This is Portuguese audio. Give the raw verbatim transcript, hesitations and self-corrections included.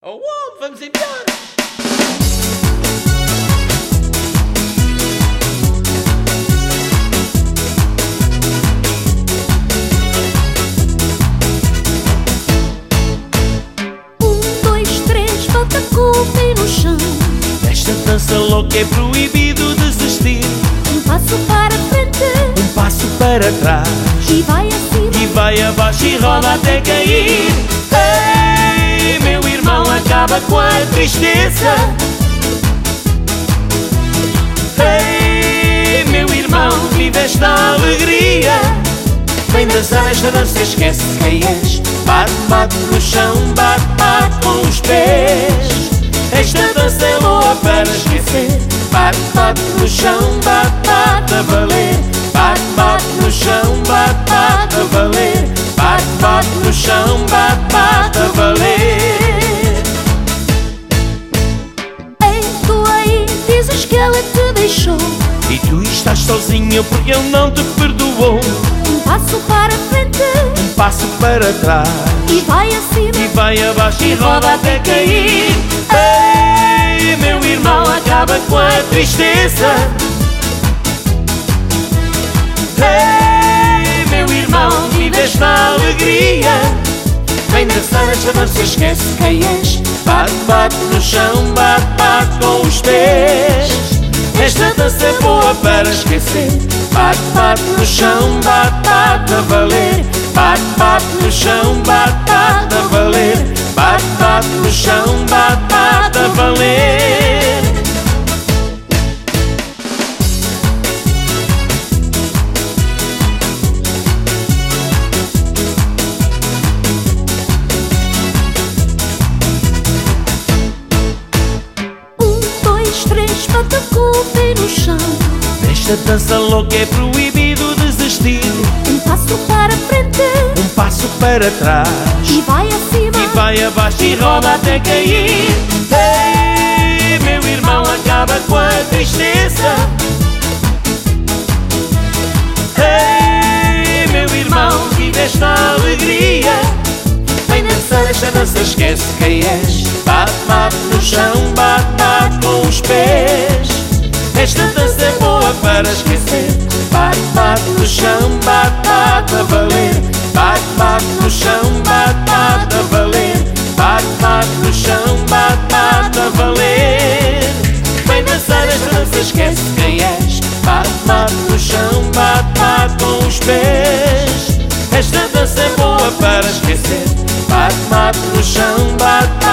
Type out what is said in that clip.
Oh, oh, vamos embora! Um, dois, três, bota com o pé no chão. Nesta dança louca é proibido desistir. Um passo para frente, Um passo para trás e vai acima, e vai abaixo e roda até cair. Ei, meu irmão, acaba com a tristeza. Ei, meu irmão, vive esta alegria. Vem dançar esta dança, esquece quem és. Bate, bate no chão, bate, bate com os pés. Esta dança é boa para esquecer. Bate, bate no chão, bate, bate a valer. Bate, bate no chão, bate, bate a valer. Bate, bate no chão, bate, bate a valer. ei, tu aí, dizes que ela te deixou. E tu estás sozinho porque ele não te perdoou. Um passo para frente, Um passo para trás e vai acima, e vai abaixo e roda até cair. Ei, meu irmão, acaba com a tristeza. Ei, meu irmão, vive esta alegria. Vem dançar esta dança, esquece quem és. Bate, bate no chão, bate, bate com os pés. Esta dança é boa para esquecer. Bate, bate no chão, bate, bate a valer. Bate, bate no chão, bate, bate a valer. Bate, bate no chão, bate, bate a valer. um, dois, três, bota com o pé no chão. Nesta dança louca é proibido desistir. Um passo para frente, Um passo para trás e vai acima, e vai abaixo e roda até cair. Ei, meu irmão, acaba com a tristeza. Ei, meu irmão, vive esta alegria. Vem dançar esta dança, esquece quem és. Bate, bate no chão, bate, bate com os pés. Esta dança é boa para esquecer. Bate, bate no chão, bate, bate a valer. Bate, bate no chão, bate, bate a valer. Bate, bate no chão, bate, bate a valer. Vem dançar esta dança, esquece quem és. Bate, bate no chão, bate, bate com os pés. Esta dança é boa para esquecer. Bate, bate no chão, bate, bate